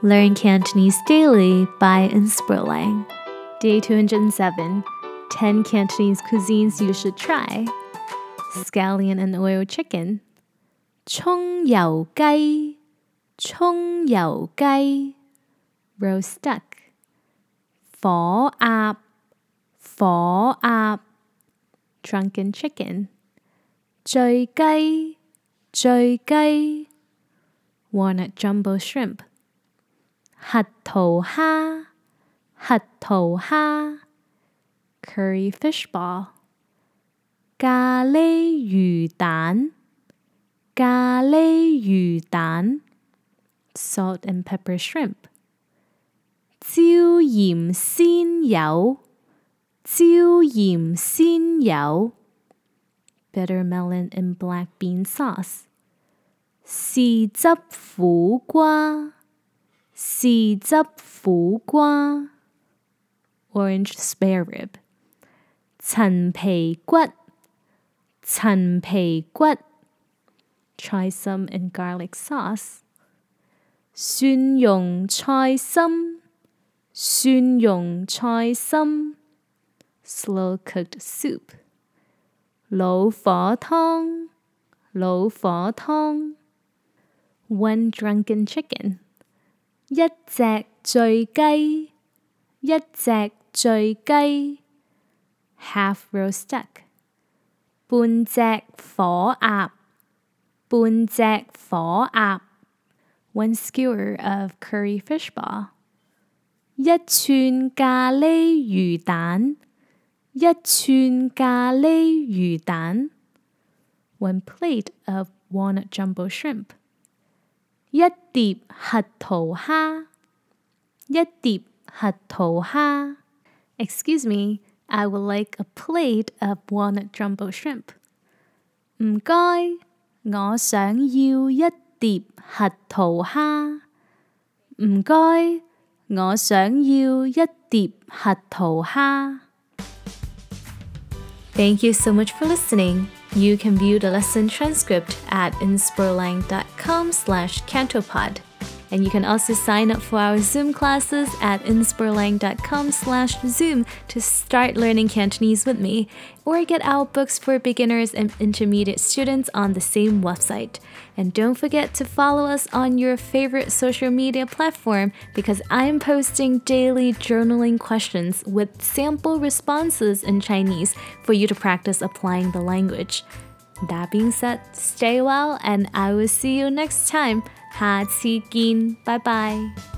Learn Cantonese daily by Inspirlang. Day 207. 10 Cantonese cuisines you should try. Scallion and oil chicken. 葱油雞, 葱油雞. Roast duck. 火鴨, 火鴨. Drunken chicken. 醉雞, 醉雞. Walnut jumbo shrimp. 核桃蝦, 核桃蝦. Curry fish ball. 咖喱魚蛋, 咖喱魚蛋. Salt and pepper shrimp. 椒鹽鮮魷, 椒鹽鮮魷. Bitter melon and black bean sauce. 豉汁苦瓜, 豉汁苦瓜. Orange spare rib. 陳皮骨, 陳皮骨. Try some in garlic sauce. 蒜蓉菜心, 蒜蓉菜心. Slow cooked soup. 老火湯, 老火湯. One drunken chicken. 一隻醉雞, 一隻醉雞. Half roast duck. 半隻火鴨, 半隻火鴨. One skewer of curry fish ball. 一串咖喱魚蛋, 一串咖喱魚蛋. One plate of walnut jumbo shrimp. 一碟核桃蝦, 一碟核桃蝦. Excuse me, I would like a plate of walnut jumbo shrimp. 唔該，我想要一碟核桃蝦。唔該，我想要一碟核桃蝦。Thank you so much for listening. You can view the lesson transcript at inspirlang.com/cantopod. And you can also sign up for our Zoom classes at inspirlang.com/Zoom to start learning Cantonese with me, or get our books for beginners and intermediate students on the same website. And don't forget to follow us on your favorite social media platform, because I'm posting daily journaling questions with sample responses in Chinese for you to practice applying the language. That being said, stay well, and I will see you next time. 下次見，拜拜。